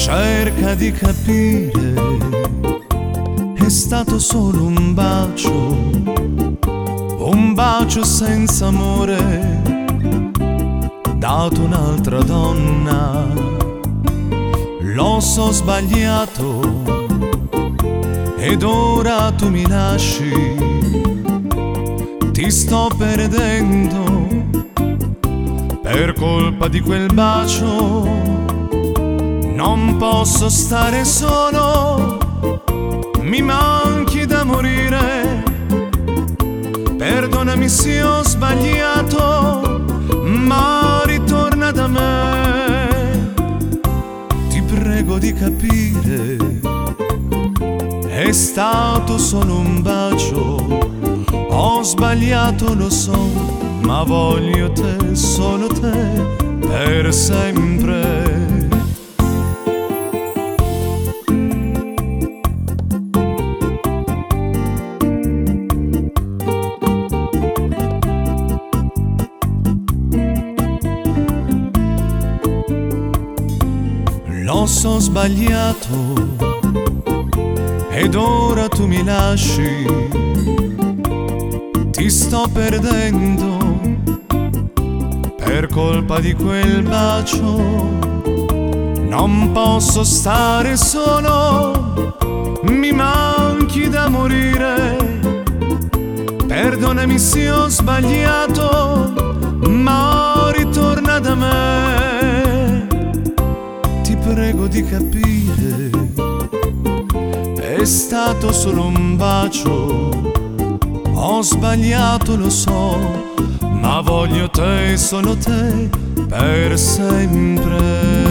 cerca di capire, è stato solo un bacio senza amore, dato un'altra donna. Lo so sbagliato ed ora tu mi lasci, ti sto perdendo per colpa di quel bacio. Non posso stare solo, mi manchi da morire. Perdonami se ho sbagliato, ma ritorna da me. Ti prego di capire, è stato solo un bacio. Ho sbagliato, lo so, ma voglio te, solo te, per sempre. Lo so sbagliato ed ora tu mi lasci, ti sto perdendo per colpa di quel bacio. Non posso stare solo, mi manchi da morire. Perdonami se ho sbagliato, ma ritorna da me. Prego di capire, è stato solo un bacio. Ho sbagliato, lo so, ma voglio te, solo te, per sempre.